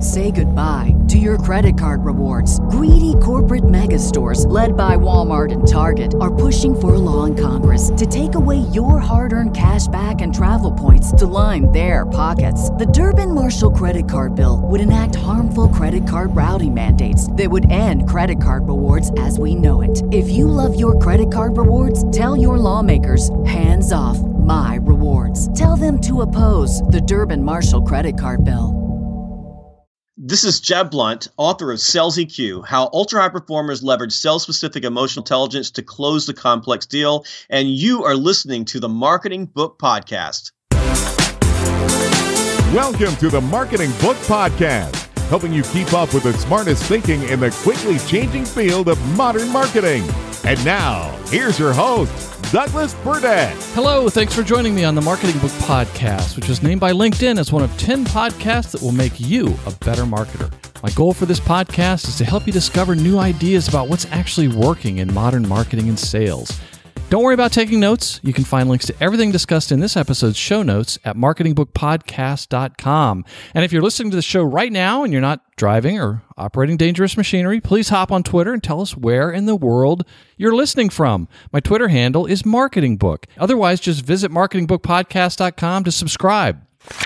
Say goodbye to your credit card rewards. Greedy corporate mega stores, led by Walmart and Target, are pushing for a law in Congress to take away your hard-earned cash back and travel points to line their pockets. The Durbin-Marshall credit card bill would enact harmful credit card routing mandates that would end credit card rewards as we know it. If you love your credit card rewards, tell your lawmakers, hands off my rewards. Tell them to oppose the Durbin-Marshall credit card bill. This is Jeb Blount, author of Sales EQ, How Ultra-High Performers Leverage Sales-Specific Emotional Intelligence to Close the Complex Deal, and you are listening to the Marketing Book Podcast. Welcome to the Marketing Book Podcast, helping you keep up with the smartest thinking in the quickly changing field of modern marketing. And now, here's your host, Douglas Burdett. Hello, thanks for joining me on the Marketing Book Podcast, which was named by LinkedIn as one of 10 podcasts that will make you a better marketer. My goal for this podcast is to help you discover new ideas about what's actually working in modern marketing and sales. Don't worry about taking notes. You can find links to everything discussed in this episode's show notes at marketingbookpodcast.com. And if you're listening to the show right now and you're not driving or operating dangerous machinery, please hop on Twitter and tell us where in the world you're listening from. My Twitter handle is marketingbook. Otherwise, just visit marketingbookpodcast.com to subscribe.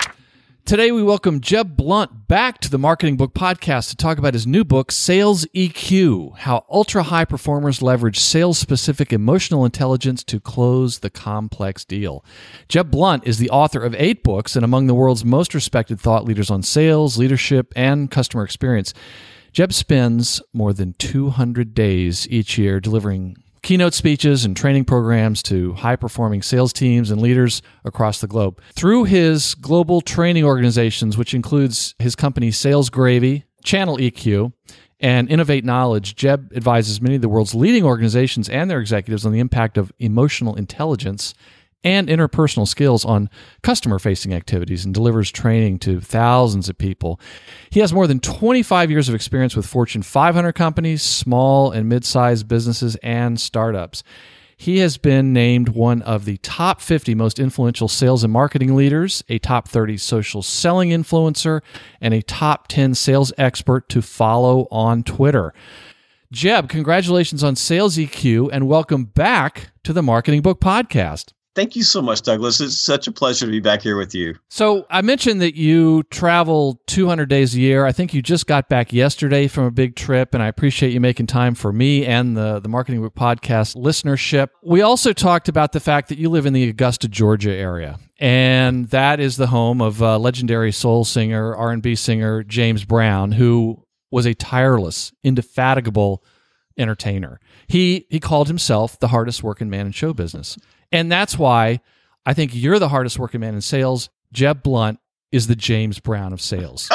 Today, we welcome Jeb Blount back to the Marketing Book Podcast to talk about his new book, Sales EQ, How Ultra-High Performers Leverage Sales-Specific Emotional Intelligence to Close the Complex Deal. Jeb Blount is the author of 8 books and among the world's most respected thought leaders on sales, leadership, and customer experience. Jeb spends more than 200 days each year delivering keynote speeches and training programs to high-performing sales teams and leaders across the globe. Through his global training organizations, which includes his company Sales Gravy, Channel EQ, and Innovate Knowledge, Jeb advises many of the world's leading organizations and their executives on the impact of emotional intelligence and interpersonal skills on customer-facing activities and delivers training to thousands of people. He has more than 25 years of experience with Fortune 500 companies, small and mid-sized businesses, and startups. He has been named one of the top 50 most influential sales and marketing leaders, a top 30 social selling influencer, and a top 10 sales expert to follow on Twitter. Jeb, congratulations on Sales EQ, and welcome back to the Marketing Book Podcast. Thank you so much, Douglas. It's such a pleasure to be back here with you. So I mentioned that you travel 200 days a year. I think you just got back yesterday from a big trip, and I appreciate you making time for me and the Marketing Book Podcast listenership. We also talked about the fact that you live in the Augusta, Georgia area, and that is the home of legendary soul singer, R&B singer James Brown, who was a tireless, indefatigable entertainer. He called himself the hardest working man in show business. And that's why I think you're the hardest working man in sales. Jeb Blount is the James Brown of sales.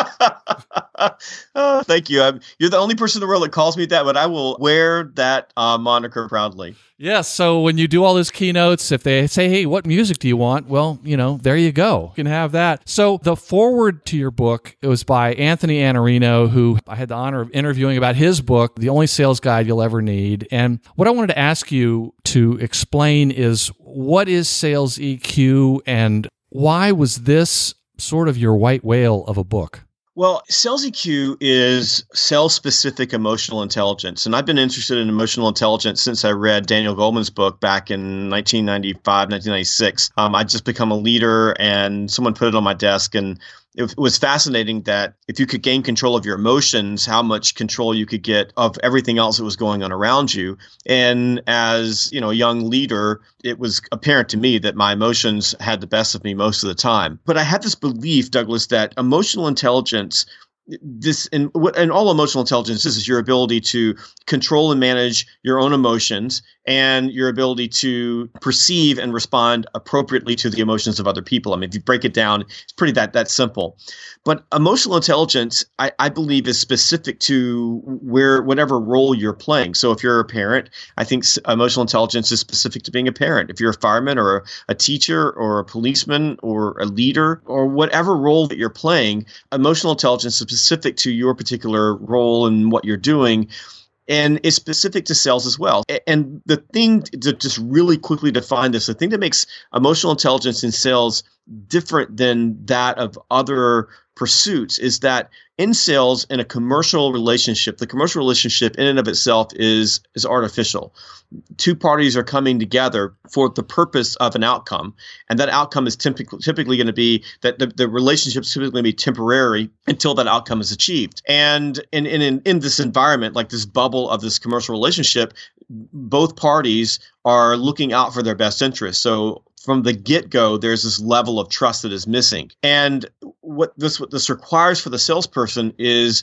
Oh, thank you. You're the only person in the world that calls me that, but I will wear that moniker proudly. Yes. So when you do all those keynotes, if they say, hey, what music do you want? Well, there you go. You can have that. So the foreword to your book, it was by Anthony Iannarino, who I had the honor of interviewing about his book, The Only Sales Guide You'll Ever Need. And what I wanted to ask you to explain is, what is Sales EQ and why was this sort of your white whale of a book? Well, Sales EQ is sales-specific emotional intelligence. And I've been interested in emotional intelligence since I read Daniel Goleman's book back in 1995, 1996. I'd just become a leader and someone put it on my desk, and it was fascinating that if you could gain control of your emotions, how much control you could get of everything else that was going on around you. And as a young leader, it was apparent to me that my emotions had the best of me most of the time. But I had this belief, Douglas, that emotional intelligence, and all emotional intelligence is your ability to control and manage your own emotions and your ability to perceive and respond appropriately to the emotions of other people. I mean, if you break it down, it's pretty that simple. But emotional intelligence, I believe, is specific to whatever role you're playing. So if you're a parent, I think emotional intelligence is specific to being a parent. If you're a fireman or a teacher or a policeman or a leader or whatever role that you're playing, emotional intelligence is specific to your particular role and what you're doing. And it's specific to sales as well. And the thing to just really quickly define this, the thing that makes emotional intelligence in sales different than that of other pursuits is that in sales, in a commercial relationship, the commercial relationship in and of itself is artificial. Two parties are coming together for the purpose of an outcome, and that outcome is typically going to be that the relationship is typically going to be temporary until that outcome is achieved. And in this environment, like this bubble of this commercial relationship, both parties are looking out for their best interests. So from the get-go, there's this level of trust that is missing. And what this requires for the salesperson is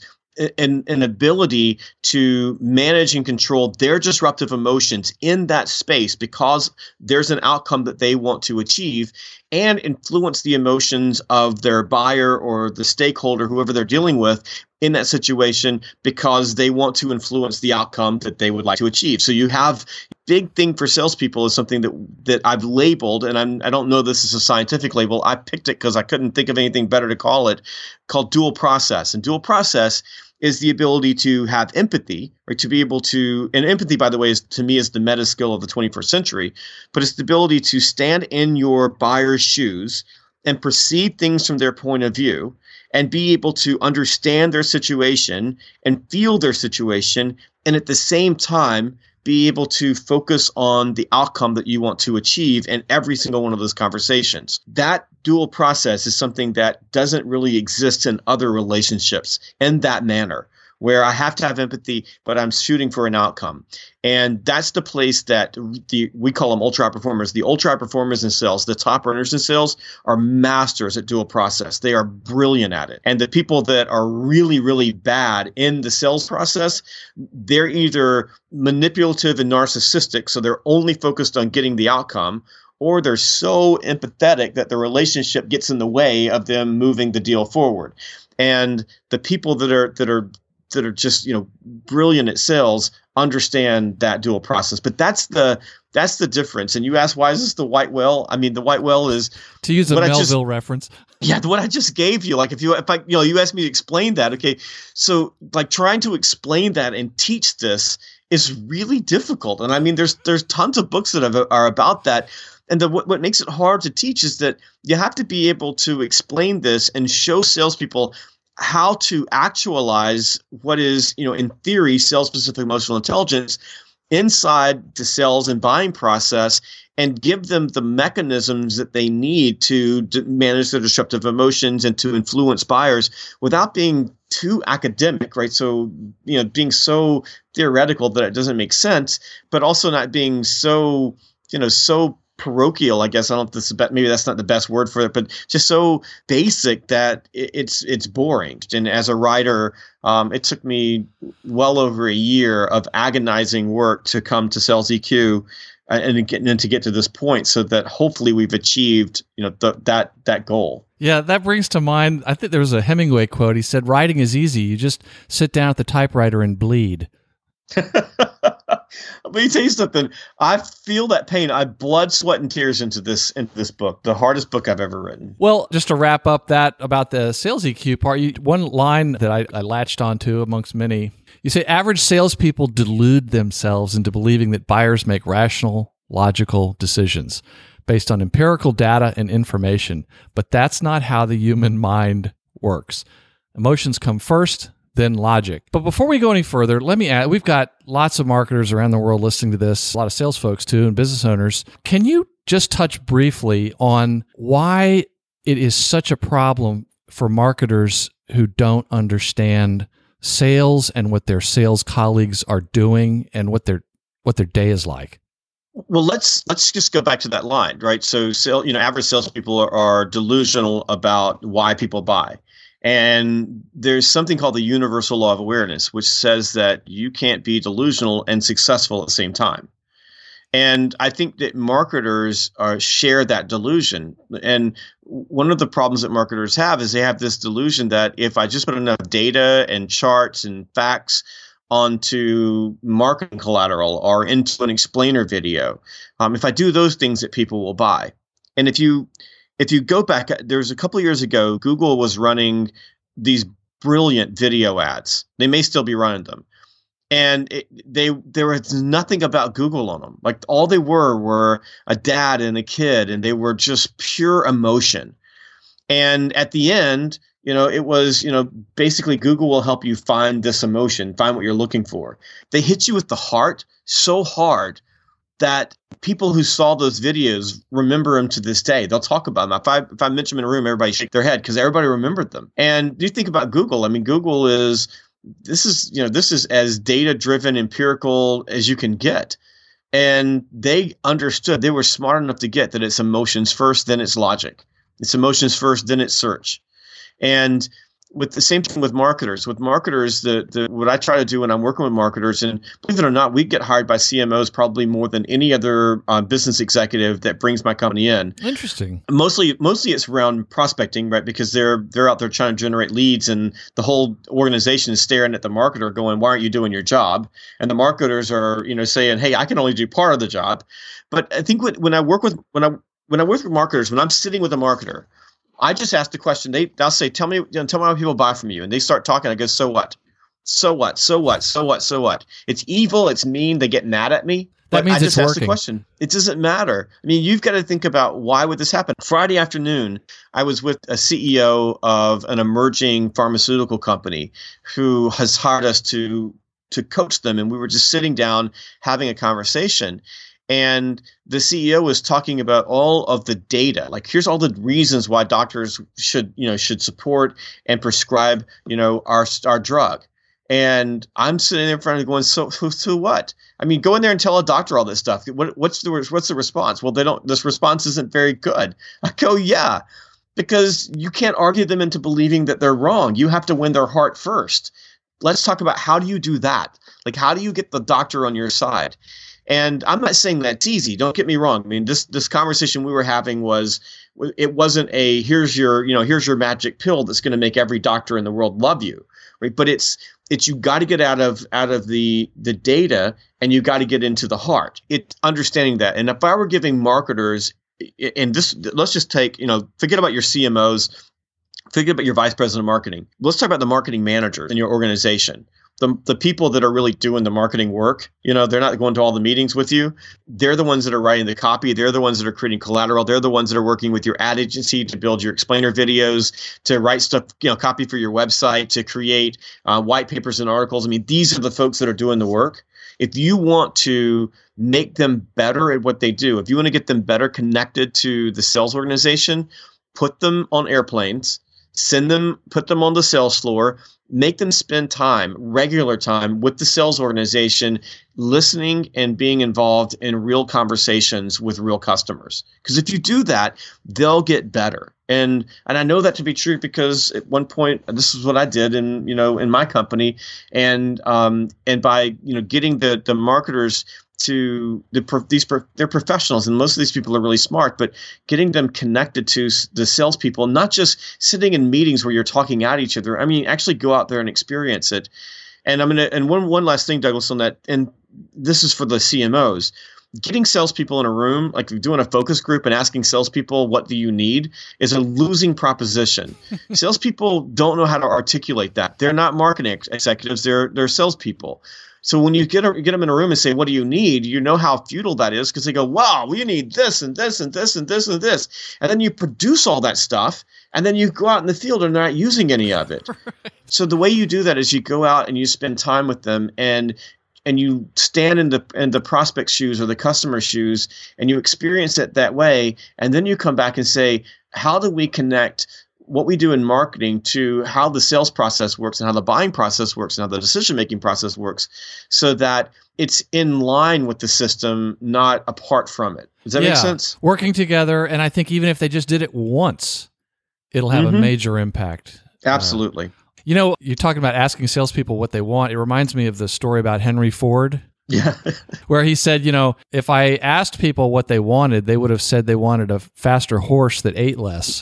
an ability to manage and control their disruptive emotions in that space, because there's an outcome that they want to achieve, and influence the emotions of their buyer or the stakeholder, whoever they're dealing with in that situation, because they want to influence the outcome that they would like to achieve. So you have big thing for salespeople is something that I've labeled, and I don't know this is a scientific label. I picked it because I couldn't think of anything better to call it, called dual process. And dual process is the ability to have empathy, or to be able to, and empathy, by the way, to me is the meta skill of the 21st century, but it's the ability to stand in your buyer's shoes and perceive things from their point of view, and be able to understand their situation and feel their situation, and at the same time be able to focus on the outcome that you want to achieve in every single one of those conversations. That dual process is something that doesn't really exist in other relationships in that manner, where I have to have empathy, but I'm shooting for an outcome. And that's the place that we call them ultra high performers. The ultra high performers in sales, the top earners in sales, are masters at dual process. They are brilliant at it. And the people that are really, really bad in the sales process, they're either manipulative and narcissistic, so they're only focused on getting the outcome, or they're so empathetic that the relationship gets in the way of them moving the deal forward. And the people that are just, brilliant at sales understand that dual process. But that's the difference. And you ask, why is this the white whale? I mean, the white whale is, to use a Melville reference. Yeah, what I just gave you. Like if you asked me to explain that. Okay, so like trying to explain that and teach this is really difficult. And I mean, there's tons of books that are about that. And what makes it hard to teach is that you have to be able to explain this and show salespeople how to actualize what is, in theory, sales-specific emotional intelligence inside the sales and buying process, and give them the mechanisms that they need to manage their disruptive emotions and to influence buyers without being too academic, right? So, being so theoretical that it doesn't make sense, but also not being so, so parochial, I guess. I don't know if this is maybe that's not the best word for it, but just so basic that it's boring. And as a writer, it took me well over a year of agonizing work to come to Sales EQ and to get to this point, so that hopefully we've achieved that goal. Yeah, that brings to mind, I think there was a Hemingway quote. He said, "Writing is easy. You just sit down at the typewriter and bleed." Let me tell you something. I feel that pain. I blood, sweat, and tears into this book. The hardest book I've ever written. Well, just to wrap up that about the sales EQ part, one line that I latched onto amongst many. You say average salespeople delude themselves into believing that buyers make rational, logical decisions based on empirical data and information, but that's not how the human mind works. Emotions come first, then logic. But before we go any further, let me add, we've got lots of marketers around the world listening to this, a lot of sales folks too, and business owners. Can you just touch briefly on why it is such a problem for marketers who don't understand sales and what their sales colleagues are doing and what their day is like? Well, let's just go back to that line, right? So, average salespeople are delusional about why people buy. And there's something called the universal law of awareness, which says that you can't be delusional and successful at the same time. And I think that marketers share that delusion. And one of the problems that marketers have is they have this delusion that if I just put enough data and charts and facts onto marketing collateral or into an explainer video, if I do those things, that people will buy. And if you go back, there was a couple of years ago, Google was running these brilliant video ads. They may still be running them. And there was nothing about Google on them. Like all they were a dad and a kid, and they were just pure emotion. And at the end, It was, basically Google will help you find this emotion, find what you're looking for. They hit you with the heart so hard that people who saw those videos remember them to this day. They'll talk about them. If I mention them in a room, everybody shake their head because everybody remembered them. And you think about Google. I mean, Google is as data-driven, empirical as you can get. And they understood, they were smart enough to get that it's emotions first, then it's logic. It's emotions first, then it's search. And with the same thing with marketers. With marketers, what I try to do when I'm working with marketers, and believe it or not, we get hired by CMOs probably more than any other business executive that brings my company in. Interesting. Mostly it's around prospecting, right? Because they're out there trying to generate leads, and the whole organization is staring at the marketer, going, "Why aren't you doing your job?" And the marketers are, saying, "Hey, I can only do part of the job." But I think when I work with marketers, when I'm sitting with a marketer, I just ask the question. They'll say, tell me why people buy from you. And they start talking. I go, so what? So what? So what? So what? So what? It's evil. It's mean. They get mad at me. That means I just it's ask working. the question. It doesn't matter. I mean, you've got to think about, why would this happen? Friday afternoon, I was with a CEO of an emerging pharmaceutical company who has hired us to coach them. And we were just sitting down having a conversation. And the CEO was talking about all of the data. Like, here's all the reasons why doctors should support and prescribe, our drug. And I'm sitting there in front of them going, so what? I mean, go in there and tell a doctor all this stuff. What's the response? Well, this response isn't very good. I go, yeah, because you can't argue them into believing that they're wrong. You have to win their heart first. Let's talk about, how do you do that? Like, how do you get the doctor on your side? And I'm not saying that's easy. Don't get me wrong. I mean, this conversation we were having it wasn't a here's your magic pill that's going to make every doctor in the world love you, right? But it's you got to get out of the data, and you got to get into the heart. It's understanding that. And if I were giving marketers, and let's just take, forget about your CMOs, forget about your vice president of marketing. Let's talk about the marketing manager in your organization. The people that are really doing the marketing work, they're not going to all the meetings with you. They're the ones that are writing the copy. They're the ones that are creating collateral. They're the ones that are working with your ad agency to build your explainer videos, to write stuff, copy for your website, to create white papers and articles. I mean, these are the folks that are doing the work. If you want to make them better at what they do, if you want to get them better connected to the sales organization, put them on airplanes, put them on the sales floor, make them spend regular time with the sales organization, listening and being involved in real conversations with real customers. Because if you do that, they'll get better. And I know that to be true, because at one point, this is what I did in my company, and by getting the marketers to they're professionals, and most of these people are really smart, but getting them connected to the salespeople, not just sitting in meetings where you're talking at each other. I mean, actually go out there and experience it. And one last thing, Douglas, on that, and this is for the CMOs. Getting salespeople in a room, like doing a focus group and asking salespeople, what do you need, is a losing proposition. Salespeople don't know how to articulate that. They're not marketing executives. They're salespeople. So when you get them in a room and say, what do you need? You know how futile that is, because they go, wow, we need this and this and this and this and this. And then you produce all that stuff, and then you go out in the field and they're not using any of it. Right. So the way you do that is you go out and you spend time with them, and you stand in the prospect's shoes or the customer's shoes, and you experience it that way. And then you come back and say, how do we connect what we do in marketing to how the sales process works, and how the buying process works, and how the decision-making process works, so that it's in line with the system, not apart from it. Does that make sense? Working together. And I think even if they just did it once, it'll have a major impact. Absolutely. You're talking about asking salespeople what they want. It reminds me of the story about Henry Ford. Yeah. Where he said, if I asked people what they wanted, they would have said they wanted a faster horse that ate less.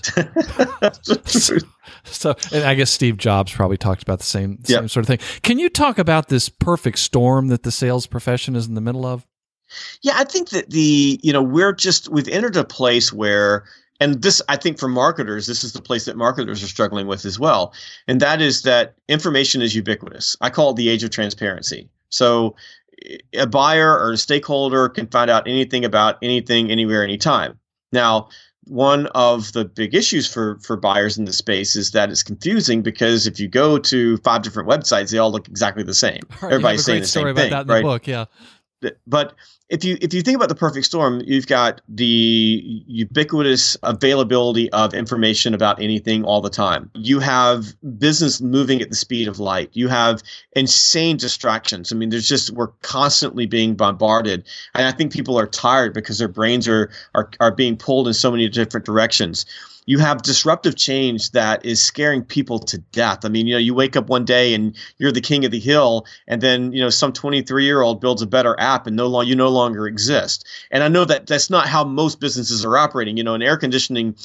So, and I guess Steve Jobs probably talked about the same sort of thing. Can you talk about this perfect storm that the sales profession is in the middle of? Yeah, I think that we've entered a place where, and this, I think for marketers, this is the place that marketers are struggling with as well. And that is that information is ubiquitous. I call it the age of transparency. So a buyer or a stakeholder can find out anything about anything, anywhere, anytime. Now, one of the big issues for buyers in the space is that it's confusing because if you go to 5 different websites, they all look exactly the same. Right, everybody's saying the same thing, about that in right? the book, yeah. But if you think about the perfect storm, you've got the ubiquitous availability of information about anything all the time. You have business moving at the speed of light. You have insane distractions. I mean, we're constantly being bombarded. And I think people are tired because their brains are being pulled in so many different directions. You have disruptive change that is scaring people to death. I mean, you wake up one day and you're the king of the hill, and then, some 23-year-old builds a better app and you no longer exist. And I know that that's not how most businesses are operating. An air conditioning,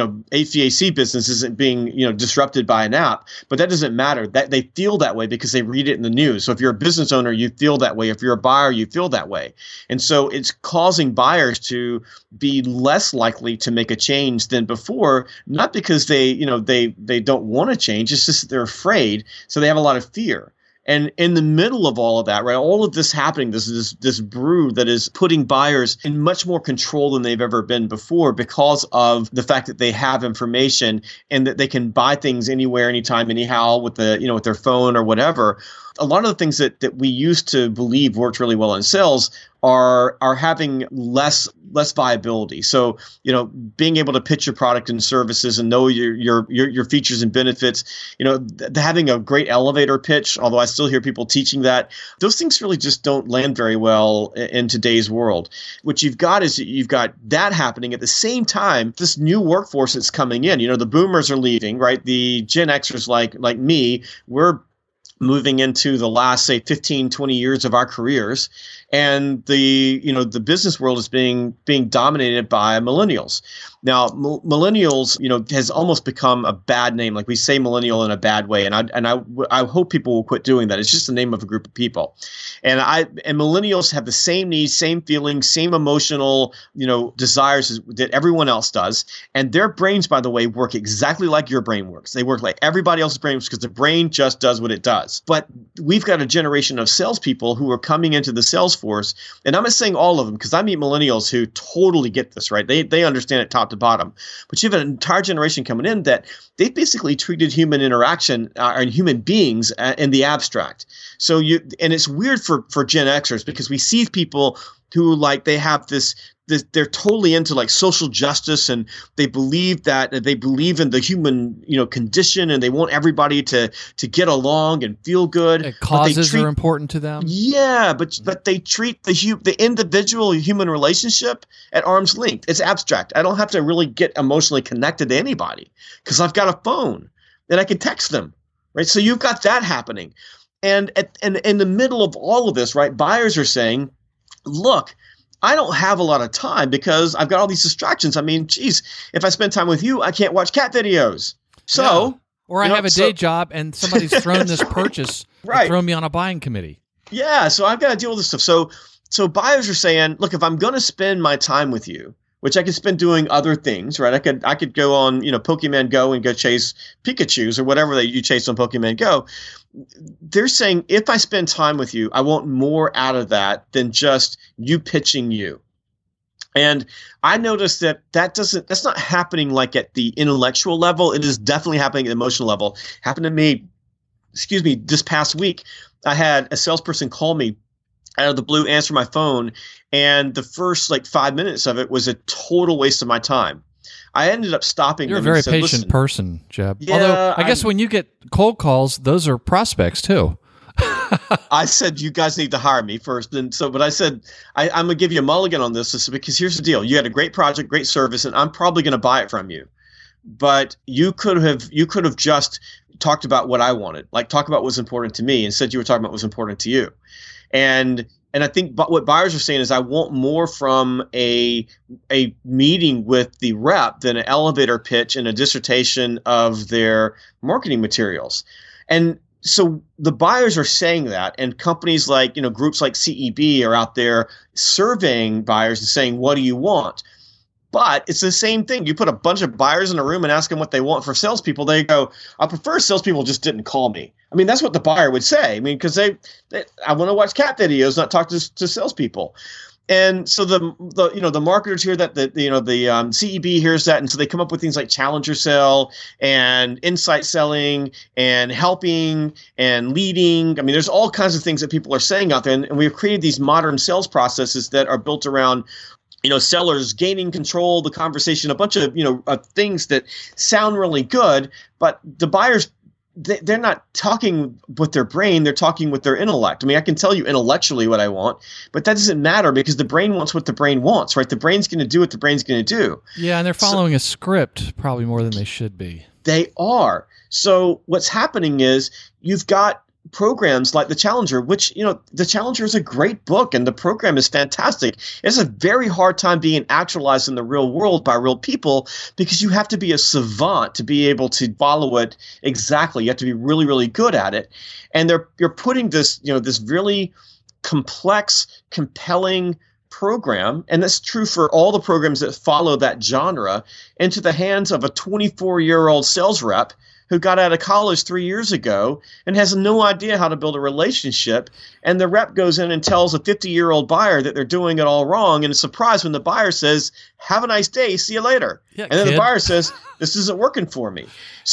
HVAC business isn't being, disrupted by an app, but that doesn't matter. That they feel that way because they read it in the news. So if you're a business owner, you feel that way. If you're a buyer, you feel that way. And so it's causing buyers to be less likely to make a change than before. Not because they don't want to change. It's just that they're afraid. So they have a lot of fear. And in the middle of all of that, right, all of this happening, this brew that is putting buyers in much more control than they've ever been before because of the fact that they have information and that they can buy things anywhere, anytime, anyhow with with their phone or whatever. A lot of the things that we used to believe worked really well in sales are having less viability. So, being able to pitch your product and services and know your features and benefits, having a great elevator pitch, although I still hear people teaching that, those things really just don't land very well in today's world. What you've got is you've got that happening at the same time, this new workforce that's coming in. The boomers are leaving, right? The Gen Xers like me, we're moving into the last, say, 15, 20 years of our careers. And the business world is being dominated by millennials. Now, millennials, has almost become a bad name. Like we say millennial in a bad way. And I hope people will quit doing that. It's just the name of a group of people. And millennials have the same needs, same feelings, same emotional, desires that everyone else does. And their brains, by the way, work exactly like your brain works. They work like everybody else's brains because the brain just does what it does. But we've got a generation of salespeople who are coming into the sales force, and I'm not saying all of them because I meet millennials who totally get this, right? They understand it top to bottom. But you have an entire generation coming in that they've basically treated human interaction and human beings in the abstract. So and it's weird for Gen Xers because we see people who they have this they're totally into social justice, and they believe in the human condition, and they want everybody to get along and feel good. Causes are important to them. Yeah, but they treat the individual human relationship at arm's length. It's abstract. I don't have to really get emotionally connected to anybody because I've got a phone and I can text them, right? So you've got that happening, and in the middle of all of this, right? Buyers are saying, look, I don't have a lot of time because I've got all these distractions. I mean, geez, if I spend time with you, I can't watch cat videos. So, yeah. Or I have a day job and somebody's thrown this purchase, right, thrown me on a buying committee. Yeah, so I've got to deal with this stuff. So buyers are saying, look, if I'm going to spend my time with you, which I could spend doing other things, right? I could go on, Pokemon Go and go chase Pikachus or whatever that you chase on Pokemon Go. They're saying if I spend time with you, I want more out of that than just you pitching you. And I noticed that's not happening at the intellectual level. It is definitely happening at the emotional level. Happened to me, this past week. I had a salesperson call me out of the blue, answer my phone, and the first 5 minutes of it was a total waste of my time. I ended up stopping. You're a very patient person, Jeb. Yeah, although I guess when you get cold calls, those are prospects too. I said, you guys need to hire me first. But I said, I'm going to give you a mulligan on this because here's the deal. You had a great project, great service, and I'm probably going to buy it from you. But you could have just talked about what I wanted, talk about what was important to me, and said you were talking about what was important to you. And I think what buyers are saying is I want more from a meeting with the rep than an elevator pitch and a dissertation of their marketing materials. And so the buyers are saying that, and companies groups like CEB are out there surveying buyers and saying, what do you want? But it's the same thing. You put a bunch of buyers in a room and ask them what they want for salespeople. They go, I prefer salespeople just didn't call me. I mean, that's what the buyer would say. I mean, because I want to watch cat videos, not talk to salespeople. And so the marketers hear that, the CEB hears that, and so they come up with things like Challenger Sell and Insight Selling and helping and leading. I mean, there's all kinds of things that people are saying out there, and we've created these modern sales processes that are built around sellers gaining control of the conversation, a bunch of things that sound really good, but the buyers, they're not talking with their brain, they're talking with their intellect. I mean, I can tell you intellectually what I want, but that doesn't matter because the brain wants what the brain wants, right? The brain's going to do what the brain's going to do. Yeah, and they're following a script probably more than they should be. They are. So what's happening is you've got programs like the Challenger, which, the Challenger is a great book and the program is fantastic. It's a very hard time being actualized in the real world by real people because you have to be a savant to be able to follow it exactly. You have to be really, really good at it. And you're putting this, this really complex, compelling program, and that's true for all the programs that follow that genre, into the hands of a 24-year-old sales rep who got out of college 3 years ago and has no idea how to build a relationship. And the rep goes in and tells a 50-year-old buyer that they're doing it all wrong and is surprised when the buyer says, "Have a nice day, see you later." Yeah, and then kid. the buyer says, "This isn't working for me."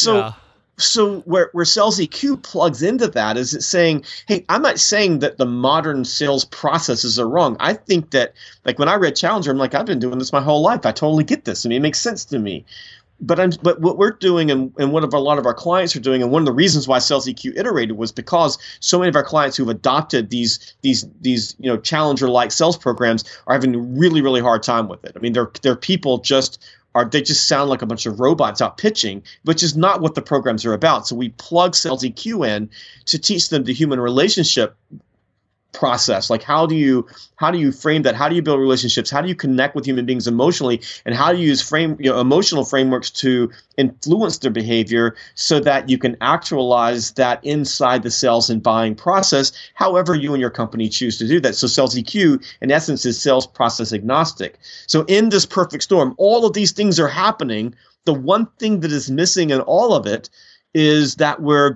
So where Sales EQ plugs into that is it's saying, hey, I'm not saying that the modern sales processes are wrong. I think that, like, when I read Challenger, I'm like, I've been doing this my whole life. I totally get this. I mean, it makes sense to me. But what we're doing and what a lot of our clients are doing, and one of the reasons why Sales EQ iterated was because so many of our clients who've adopted these Challenger-like sales programs are having a really, really hard time with it. I mean, their people they just sound like a bunch of robots out pitching, which is not what the programs are about. So we plug Sales EQ in to teach them the human relationship process. Like, how do you frame that? How do you build relationships? How do you connect with human beings emotionally? And how do you use emotional frameworks to influence their behavior so that you can actualize that inside the sales and buying process, however you and your company choose to do that. So Sales EQ, in essence, is sales process agnostic. So in this perfect storm, all of these things are happening. The one thing that is missing in all of it is that we're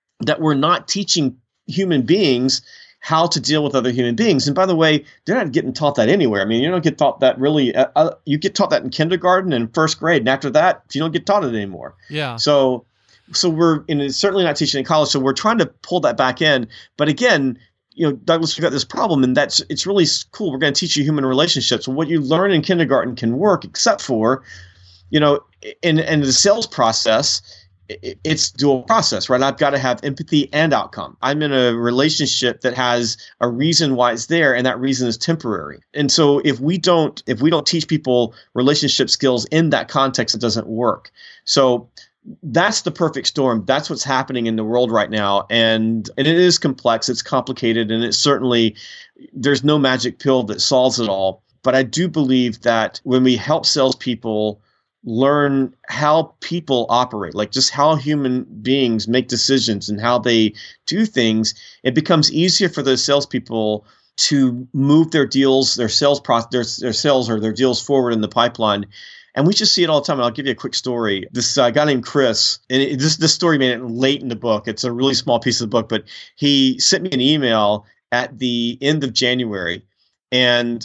not teaching human beings how to deal with other human beings. And by the way, they're not getting taught that anywhere. I mean, you don't get taught that really. You get taught that in kindergarten and first grade, and after that, you don't get taught it anymore. Yeah. So we're certainly not teaching in college. So we're trying to pull that back in. But again, Douglas, we've got this problem, and it's really cool. We're going to teach you human relationships. Well, what you learn in kindergarten can work, except for, in the sales process. It's dual process, right? I've got to have empathy and outcome. I'm in a relationship that has a reason why it's there, and that reason is temporary. And so if we don't teach people relationship skills in that context, it doesn't work. So that's the perfect storm. That's what's happening in the world right now. And it is complex, it's complicated, and it's certainly, there's no magic pill that solves it all. But I do believe that when we help salespeople learn how people operate, like just how human beings make decisions and how they do things, it becomes easier for those salespeople to move their deals, their sales process, their sales or their deals forward in the pipeline. And we just see it all the time. And I'll give you a quick story. This guy named Chris, and this story made it late in the book. It's a really small piece of the book, but he sent me an email at the end of January, and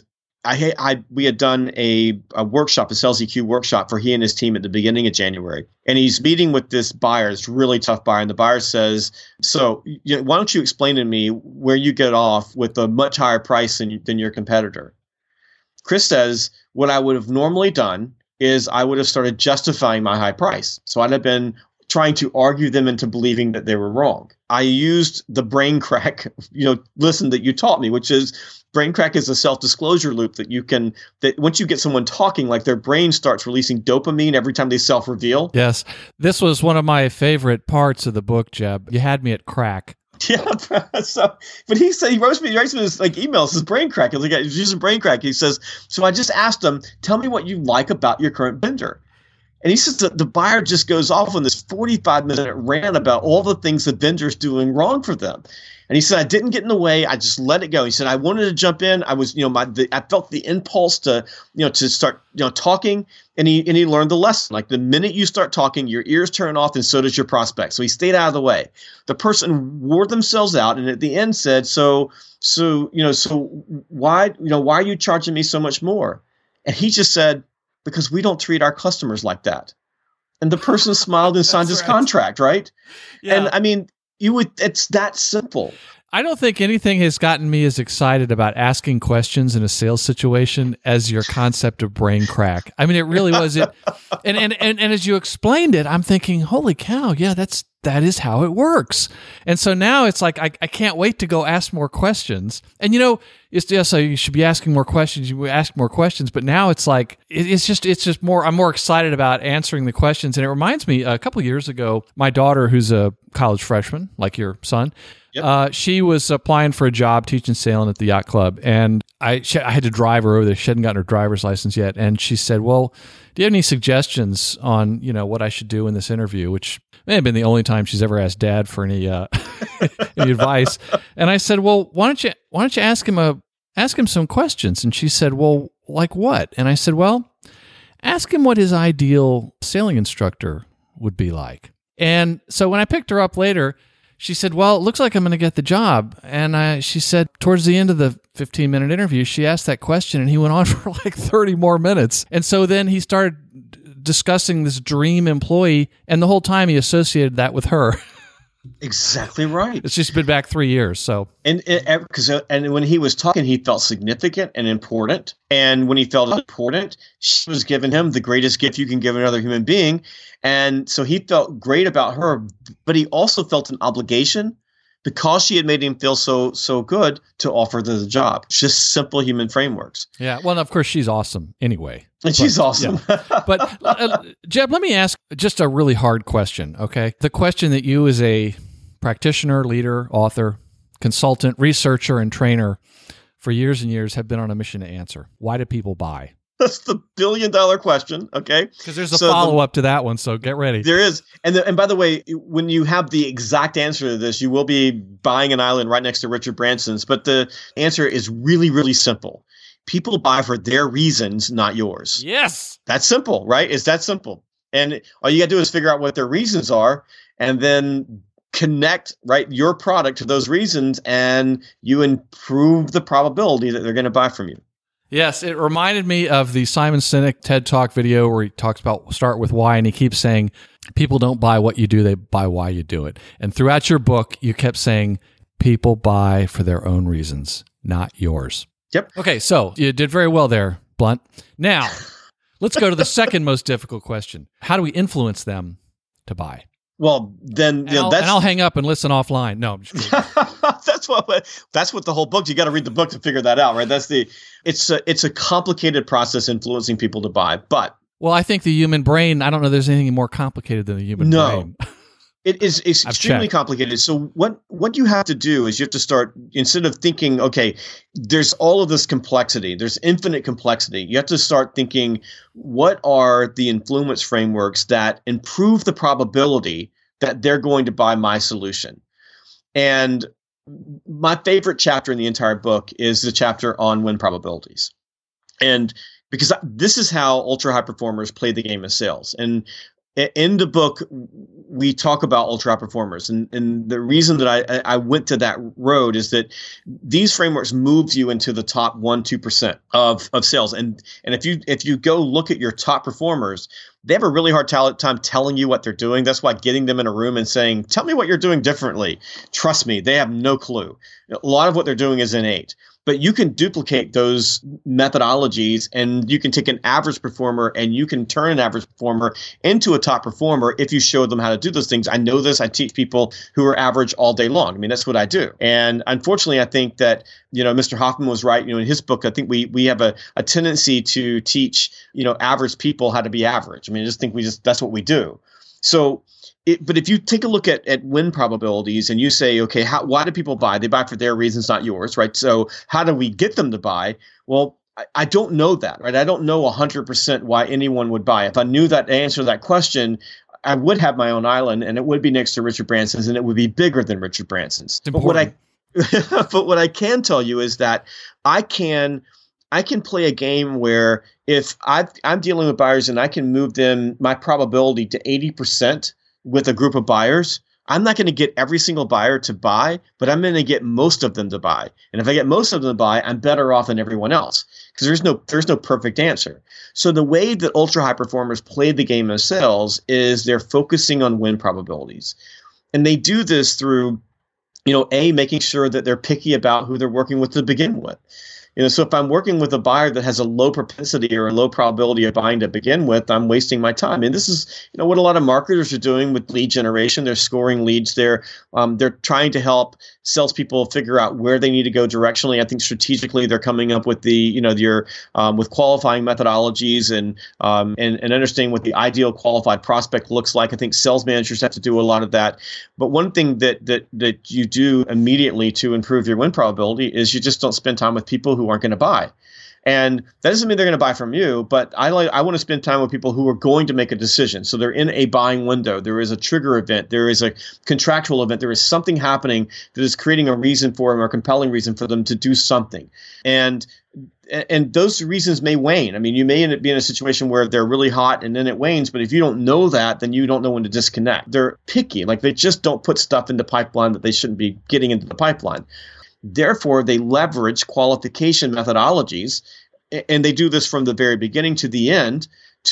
we had done a workshop, a Sales EQ workshop for he and his team at the beginning of January. And he's meeting with this buyer, this really tough buyer. And the buyer says, so why don't you explain to me where you get off with a much higher price than your competitor? Chris says, what I would have normally done is I would have started justifying my high price. So I'd have been trying to argue them into believing that they were wrong. I used the brain crack, that you taught me, which is brain crack is a self-disclosure loop that once you get someone talking, like their brain starts releasing dopamine every time they self-reveal. Yes. This was one of my favorite parts of the book, Jeb. You had me at crack. Yeah. But he writes me this emails, his brain crack. He's using brain crack. He says, so I just asked him, tell me what you like about your current vendor. And he says that the buyer just goes off on this 45-minute rant about all the things the vendor's doing wrong for them. And he said, I didn't get in the way. I just let it go. He said, I wanted to jump in. I was, I felt the impulse to start, talking. And he learned the lesson. Like the minute you start talking, your ears turn off, and so does your prospect. So he stayed out of the way. The person wore themselves out, and at the end said, so why are you charging me so much more? And he just said, because we don't treat our customers like that. And the person smiled and signed his contract, right? Yeah. And I mean, it's that simple. I don't think anything has gotten me as excited about asking questions in a sales situation as your concept of brain crack. I mean, it really was it. And as you explained it, I'm thinking, holy cow, yeah, that is how it works. And so now it's like, I can't wait to go ask more questions. And so you should be asking more questions. You ask more questions, but now it's like, it's just more, I'm more excited about answering the questions. And it reminds me, a couple of years ago, my daughter, who's a college freshman, like your son, yep. She was applying for a job teaching sailing at the yacht club. And I had to drive her over there. She hadn't gotten her driver's license yet. And she said, well, do you have any suggestions on, what I should do in this interview? Which may have been the only time she's ever asked Dad for any any advice. And I said, well, why don't you ask him some questions? And she said, well, like what? And I said, well, ask him what his ideal sailing instructor would be like. And so when I picked her up later, she said, well, it looks like I'm going to get the job. And she said, towards the end of the 15-minute interview, she asked that question, and he went on for like 30 more minutes. And so then he started discussing this dream employee, and the whole time he associated that with her. Exactly right. It's just been back 3 years. So and when he was talking, he felt significant and important. And when he felt important, she was giving him the greatest gift you can give another human being. And so he felt great about her, but he also felt an obligation because she had made him feel so good to offer the job. Just simple human frameworks. Yeah. Well, of course, she's awesome anyway. And she's awesome. Yeah. But Jeb, let me ask just a really hard question, okay? The question that you as a practitioner, leader, author, consultant, researcher, and trainer for years and years have been on a mission to answer. Why do people buy? That's the billion-dollar question, okay? Because there's a follow-up to that one, so get ready. There is. And by the way, when you have the exact answer to this, you will be buying an island right next to Richard Branson's. But the answer is really, really simple. People buy for their reasons, not yours. Yes. That's simple, right? It's that simple. And all you got to do is figure out what their reasons are and then connect, right, your product to those reasons, and you improve the probability that they're going to buy from you. Yes, it reminded me of the Simon Sinek TED Talk video where he talks about start with why, and he keeps saying, people don't buy what you do, they buy why you do it. And throughout your book, you kept saying, people buy for their own reasons, not yours. Yep. Okay, so you did very well there, Blunt. Now, let's go to the second most difficult question. How do we influence them to buy? Well, then I'll hang up and listen offline. No, I'm just kidding. That's what the whole book. You got to read the book to figure that out, right? It's a complicated process influencing people to buy. But I think the human brain. I don't know. There's anything more complicated than the human brain. It's extremely complicated. So what you have to do is you have to start, instead of thinking, okay, there's all of this complexity, there's infinite complexity. You have to start thinking, what are the influence frameworks that improve the probability that they're going to buy my solution? And my favorite chapter in the entire book is the chapter on win probabilities. And because this is how ultra high performers play the game of sales. And in the book, we talk about ultra high performers, and the reason that I went to that road is that these frameworks move you into the top 1-2% of sales. And if you go look at your top performers, they have a really hard time telling you what they're doing. That's why getting them in a room and saying, "Tell me what you're doing differently." Trust me, they have no clue. A lot of what they're doing is innate. But you can duplicate those methodologies, and you can take an average performer and you can turn an average performer into a top performer if you show them how to do those things. I know this. I teach people who are average all day long. I mean, that's what I do. And unfortunately, I think that, Mr. Hoffman was right. In his book, I think we have a tendency to teach, average people how to be average. I mean, I just think that's what we do. So but if you take a look at win probabilities and you say, okay, why do people buy? They buy for their reasons, not yours, right? So how do we get them to buy? Well, I don't know that, right? I don't know 100% why anyone would buy. If I knew that answer to that question, I would have my own island, and it would be next to Richard Branson's, and it would be bigger than Richard Branson's. But what I can tell you is that I can play a game where if I'm dealing with buyers and I can move my probability to 80% with a group of buyers, I'm not going to get every single buyer to buy, but I'm going to get most of them to buy. And if I get most of them to buy, I'm better off than everyone else because there's no perfect answer. So the way that ultra high performers play the game of sales is they're focusing on win probabilities. And they do this through, making sure that they're picky about who they're working with to begin with. So if I'm working with a buyer that has a low propensity or a low probability of buying to begin with, I'm wasting my time. And this is, what a lot of marketers are doing with lead generation. They're scoring leads. They're trying to help salespeople figure out where they need to go directionally. I think strategically they're coming up with with qualifying methodologies and understanding what the ideal qualified prospect looks like. I think sales managers have to do a lot of that. But one thing that you do immediately to improve your win probability is you just don't spend time with people who aren't going to buy. And that doesn't mean they're going to buy from you, but I want to spend time with people who are going to make a decision. So they're in a buying window. There is a trigger event. There is a contractual event. There is something happening that is creating a reason for them or a compelling reason for them to do something. And those reasons may wane. I mean, you may end up being in a situation where they're really hot and then it wanes, but if you don't know that, then you don't know when to disconnect. They're picky. Like they just don't put stuff in the pipeline that they shouldn't be getting into the pipeline. Therefore, they leverage qualification methodologies, and they do this from the very beginning to the end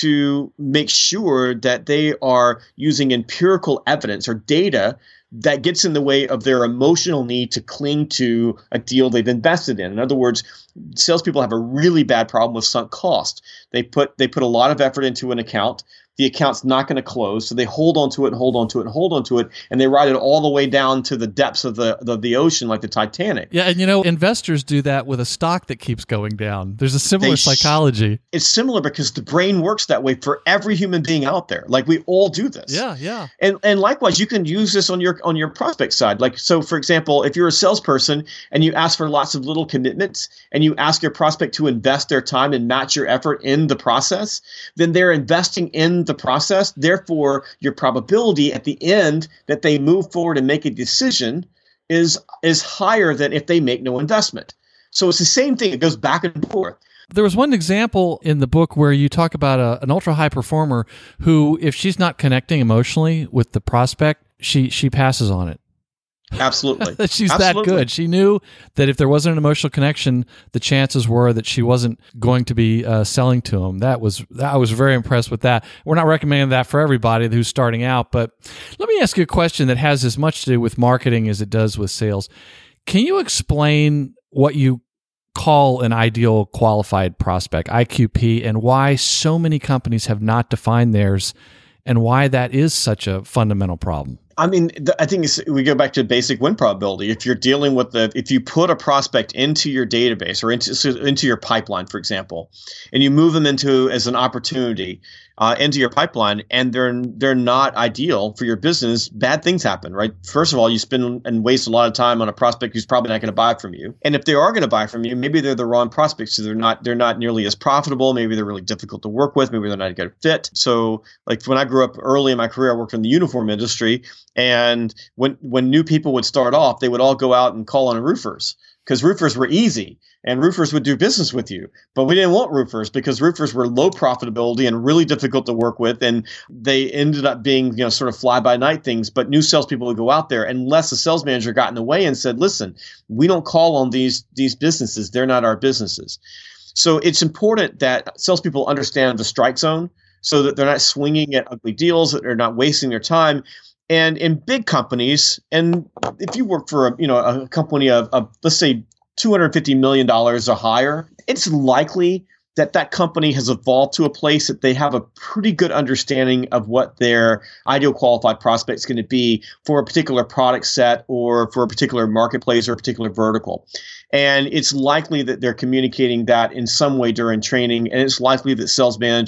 to make sure that they are using empirical evidence or data that gets in the way of their emotional need to cling to a deal they've invested in. In other words, salespeople have a really bad problem with sunk cost. They put a lot of effort into an account. The account's not going to close, so they hold on to it and hold on to it and hold on to it, and they ride it all the way down to the depths of the ocean like the Titanic. Yeah, and investors do that with a stock that keeps going down. There's a similar psychology. It's similar because the brain works that way for every human being out there. Like we all do this. Yeah. And likewise, you can use this on your prospect side. Like so, for example, if you're a salesperson and you ask for lots of little commitments and you ask your prospect to invest their time and match your effort in the process, then they're investing in the process. Therefore, your probability at the end that they move forward and make a decision is higher than if they make no investment. So it's the same thing. It goes back and forth. There was one example in the book where you talk about an ultra high performer who, if she's not connecting emotionally with the prospect, she passes on it. Absolutely. She's that good. She knew that if there wasn't an emotional connection, the chances were that she wasn't going to be selling to him. I was very impressed with that. We're not recommending that for everybody who's starting out, but let me ask you a question that has as much to do with marketing as it does with sales. Can you explain what you call an ideal qualified prospect, IQP, and why so many companies have not defined theirs and why that is such a fundamental problem? I mean, I think we go back to basic win probability. If you're dealing with if you put a prospect into your database or into your pipeline, for example, and you move them as an opportunity into your pipeline, and they're not ideal for your business, bad things happen, right? First of all, you spend and waste a lot of time on a prospect who's probably not going to buy from you. And if they are going to buy from you, maybe they're the wrong prospects, so they're not nearly as profitable. Maybe they're really difficult to work with. Maybe they're not a good fit. So, like when I grew up early in my career, I worked in the uniform industry. And when new people would start off, they would all go out and call on roofers because roofers were easy and roofers would do business with you. But we didn't want roofers because roofers were low profitability and really difficult to work with. And they ended up being, sort of fly by night things. But new salespeople would go out there unless the sales manager got in the way and said, listen, we don't call on these businesses. They're not our businesses. So it's important that salespeople understand the strike zone so that they're not swinging at ugly deals, that they're not wasting their time. And in big companies, and if you work for a company of let's say $250 million or higher, it's likely that company has evolved to a place that they have a pretty good understanding of what their ideal qualified prospect is going to be for a particular product set or for a particular marketplace or a particular vertical. And it's likely that they're communicating that in some way during training, and it's likely that sales managers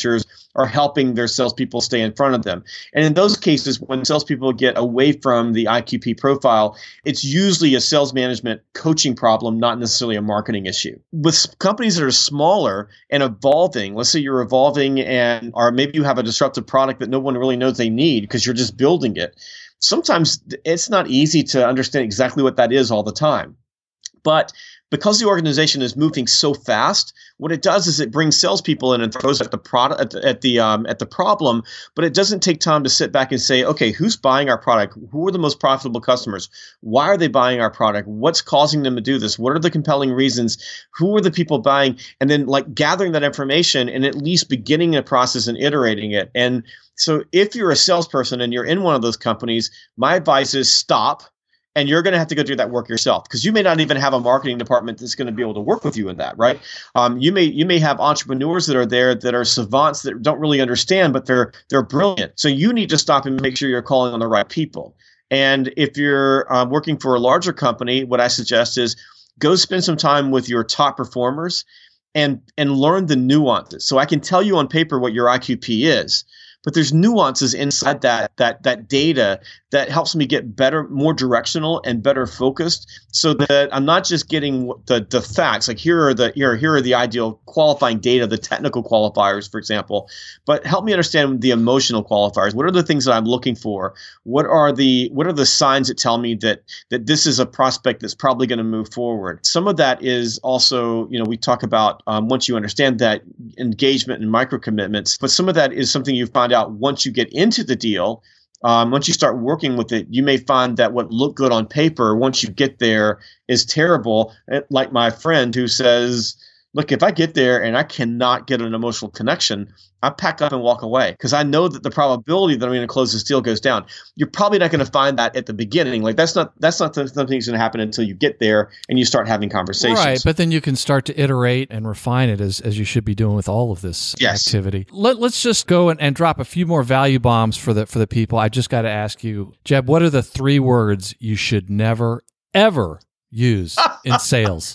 are helping their salespeople stay in front of them. And in those cases, when salespeople get away from the IQP profile, it's usually a sales management coaching problem, not necessarily a marketing issue. With companies that are smaller and evolving, let's say you're evolving or maybe you have a disruptive product that no one really knows they need because you're just building it. Sometimes it's not easy to understand exactly what that is all the time. But because the organization is moving so fast, what it does is it brings salespeople in and throws at the product at the problem, but it doesn't take time to sit back and say, okay, who's buying our product? Who are the most profitable customers? Why are they buying our product? What's causing them to do this? What are the compelling reasons? Who are the people buying? And then gathering that information and at least beginning a process and iterating it. And so if you're a salesperson and you're in one of those companies, my advice is stop. And you're going to have to go do that work yourself because you may not even have a marketing department that's going to be able to work with you in that, right? You may have entrepreneurs that are there that are savants that don't really understand, but they're brilliant. So you need to stop and make sure you're calling on the right people. And if you're working for a larger company, what I suggest is go spend some time with your top performers and learn the nuances. So I can tell you on paper what your IQP is, but there's nuances inside that data that helps me get better, more directional and better focused so that I'm not just getting the facts, like here are the ideal qualifying data, the technical qualifiers, for example, but help me understand the emotional qualifiers. What are the things that I'm looking for? What are the signs that tell me that this is a prospect that's probably going to move forward? Some of that is also, we talk about once you understand that engagement and micro commitments, but some of that is something you find out once you get into the deal. Once you start working with it, you may find that what looked good on paper, once you get there, is terrible. Like my friend who says, look, if I get there and I cannot get an emotional connection, I pack up and walk away because I know that the probability that I'm going to close this deal goes down. You're probably not going to find that at the beginning. Like that's not something that's going to happen until you get there and you start having conversations. Right, but then you can start to iterate and refine it as you should be doing with all of this activity. Let's just go and drop a few more value bombs for the people. I just got to ask you, Jeb, what are the 3 words you should never, ever use in sales?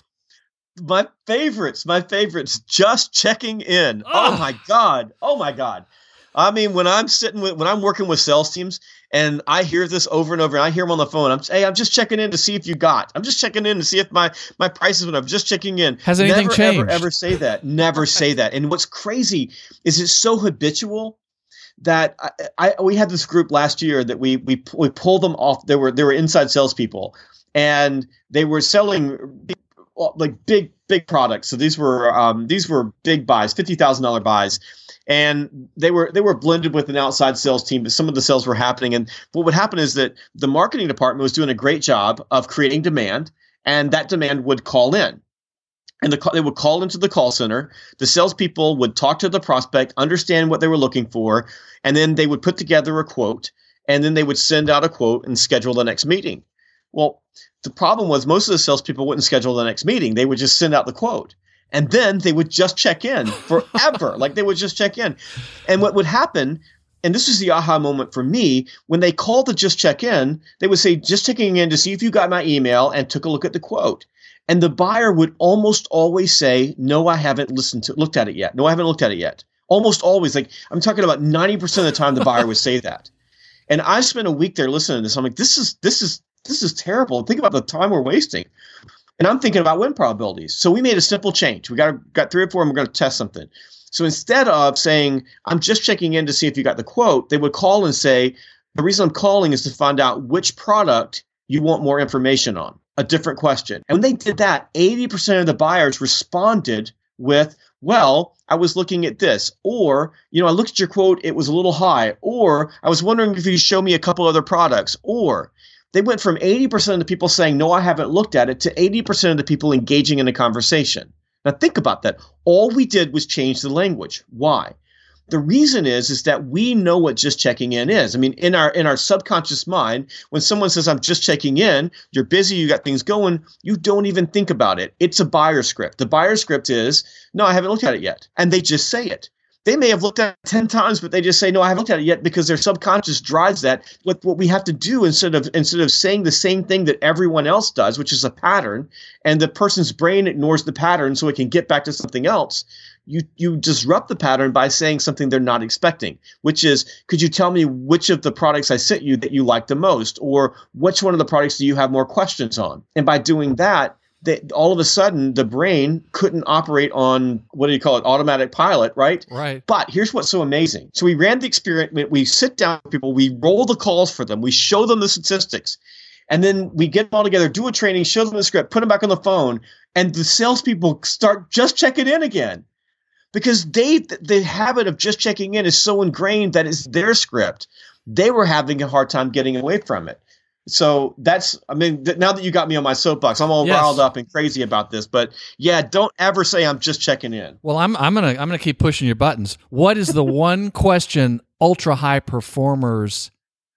My favorites, just checking in. Oh my God. I mean, when I'm working with sales teams and I hear this over and over and I hear them on the phone, I'm just checking in to see if you got. I'm just checking in to see if my prices went up. Just checking in. Has anything changed? Ever say that. Never say that. And what's crazy is it's so habitual that we had this group last year that we pulled them off. They were inside salespeople and they were selling big products. So these were big buys, $50,000 buys, and they were blended with an outside sales team. But some of the sales were happening, and what would happen is that the marketing department was doing a great job of creating demand, and that demand would call in. And they would call into the call center. The salespeople would talk to the prospect, understand what they were looking for, and then they would put together a quote, and then they would send out a quote and schedule the next meeting. Well, the problem was most of the salespeople wouldn't schedule the next meeting. They would just send out the quote. And then they would just check in forever. They would just check in. And what would happen, and this is the aha moment for me, when they called to just check in, they would say, just checking in to see if you got my email and took a look at the quote. And the buyer would almost always say, no, I haven't looked at it yet. No, I haven't looked at it yet. Almost always. I'm talking about 90% of the time the buyer would say that. And I spent a week there listening to this. I'm like, this is terrible. Think about the time we're wasting. And I'm thinking about win probabilities. So we made a simple change. We got 3 or 4 and we're going to test something. So instead of saying, I'm just checking in to see if you got the quote, they would call and say, the reason I'm calling is to find out which product you want more information on, a different question. And when they did that, 80% of the buyers responded with, well, I was looking at this, or, I looked at your quote, it was a little high, or I was wondering if you could show me a couple other products, or they went from 80% of the people saying, no, I haven't looked at it, to 80% of the people engaging in a conversation. Now think about that. All we did was change the language. Why? The reason is that we know what just checking in is. I mean, in our subconscious mind, when someone says, I'm just checking in, you're busy, you got things going, you don't even think about it. It's a buyer script. The buyer script is, no, I haven't looked at it yet. And they just say it. They may have looked at it 10 times, but they just say, no, I haven't looked at it yet, because their subconscious drives that. What we have to do instead of saying the same thing that everyone else does, which is a pattern, and the person's brain ignores the pattern so it can get back to something else, you disrupt the pattern by saying something they're not expecting, which is, could you tell me which of the products I sent you that you like the most, or which one of the products do you have more questions on? And by doing that, all of a sudden the brain couldn't operate on, what do you call it, automatic pilot, right? Right. But here's what's so amazing. So we ran the experiment. We sit down with people, we roll the calls for them, we show them the statistics, and then we get them all together, do a training, show them the script, put them back on the phone, and the salespeople start just checking in again. Because the habit of just checking in is so ingrained that it's their script. They were having a hard time getting away from it. So now that you got me on my soapbox, I'm all riled up and crazy about this. But yeah, don't ever say I'm just checking in. Well, I'm gonna keep pushing your buttons. What is the one question ultra high performers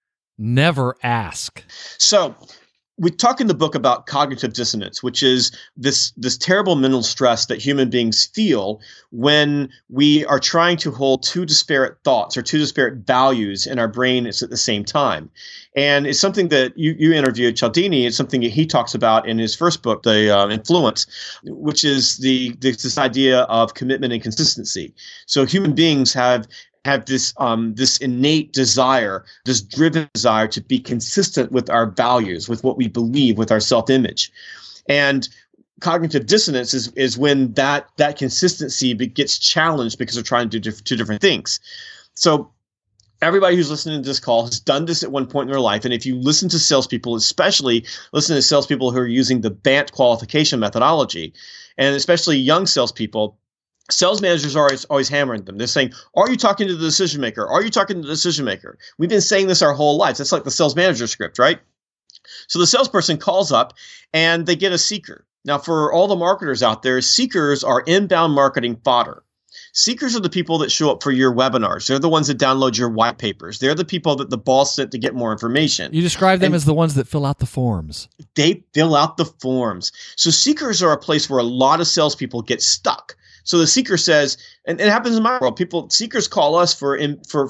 never ask? So we talk in the book about cognitive dissonance, which is this terrible mental stress that human beings feel when we are trying to hold two disparate thoughts or two disparate values in our brain at the same time. And it's something that you interviewed Cialdini. It's something that he talks about in his first book, The Influence, which is this idea of commitment and consistency. So human beings have this innate desire, this driven desire to be consistent with our values, with what we believe, with our self-image. And cognitive dissonance is when that consistency gets challenged because they're trying to do two different things. So everybody who's listening to this call has done this at one point in their life. And if you listen to salespeople, especially listen to salespeople who are using the BANT qualification methodology, and especially young salespeople, sales managers are always hammering them. They're saying, are you talking to the decision maker? Are you talking to the decision maker? We've been saying this our whole lives. That's like the sales manager script, right? So the salesperson calls up and they get a seeker. Now, for all the marketers out there, seekers are inbound marketing fodder. Seekers are the people that show up for your webinars. They're the ones that download your white papers. They're the people that the boss sent to get more information. You describe them as the ones that fill out the forms. They fill out the forms. So seekers are a place where a lot of salespeople get stuck. So the seeker says, and it happens in my world, seekers call us for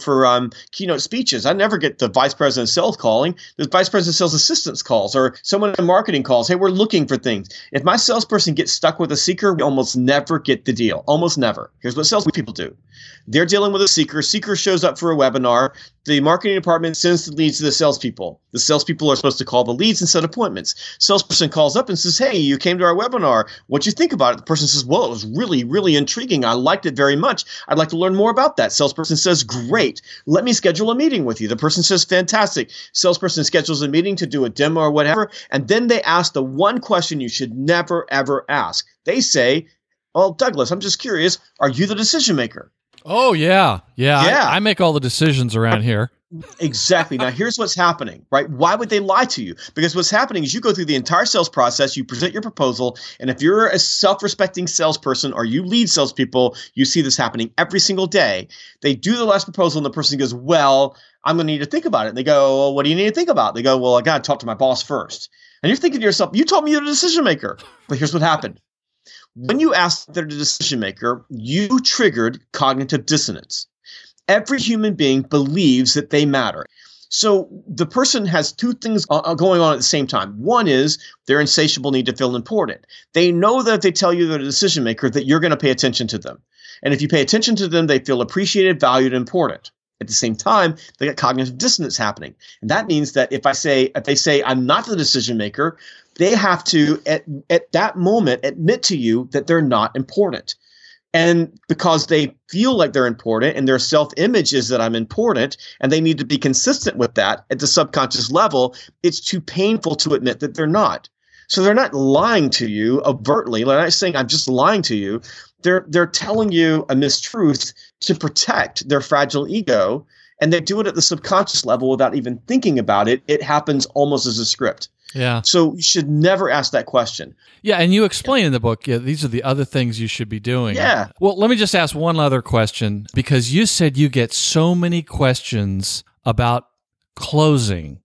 keynote speeches. I never get the vice president of sales calling. The vice president of sales assistants calls, or someone in marketing calls. Hey, we're looking for things. If my salesperson gets stuck with a seeker, we almost never get the deal. Almost never. Here's what salespeople do. They're dealing with a seeker. Seeker shows up for a webinar. The marketing department sends the leads to the salespeople. The salespeople are supposed to call the leads and set appointments. Salesperson calls up and says, hey, you came to our webinar. What'd you think about it? The person says, well, it was really, really intriguing. I liked it very much. I'd like to learn more about that. Salesperson says, great. Let me schedule a meeting with you. The person says, fantastic. Salesperson schedules a meeting to do a demo or whatever. And then they ask the one question you should never, ever ask. They say, well, Douglas, I'm just curious. Are you the decision maker? Oh, yeah. I make all the decisions around here. Exactly. Now, here's what's happening, right? Why would they lie to you? Because what's happening is you go through the entire sales process, you present your proposal, and if you're a self-respecting salesperson or you lead salespeople, you see this happening every single day. They do the last proposal, and the person goes, well, I'm going to need to think about it. And they go, well, what do you need to think about? They go, well, I got to talk to my boss first. And you're thinking to yourself, you told me you're the decision maker. But here's what happened. When you asked if they're the decision maker, you triggered cognitive dissonance. Every human being believes that they matter. So the person has two things going on at the same time. One is their insatiable need to feel important. They know that if they tell you they're the decision maker, that you're going to pay attention to them. And if you pay attention to them, they feel appreciated, valued, and important. At the same time, they got cognitive dissonance happening. And that means that if they say, I'm not the decision maker, they have to, at that moment, admit to you that they're not important. And because they feel like they're important and their self-image is that I'm important and they need to be consistent with that at the subconscious level, it's too painful to admit that they're not. So they're not lying to you overtly. They're not saying, I'm just lying to you. They're telling you a mistruth to protect their fragile ego, and they do it at the subconscious level without even thinking about it. It happens almost as a script. Yeah. So you should never ask that question. Yeah, and you explain in the book, these are the other things you should be doing. Yeah. Well, let me just ask one other question, because you said you get so many questions about closing.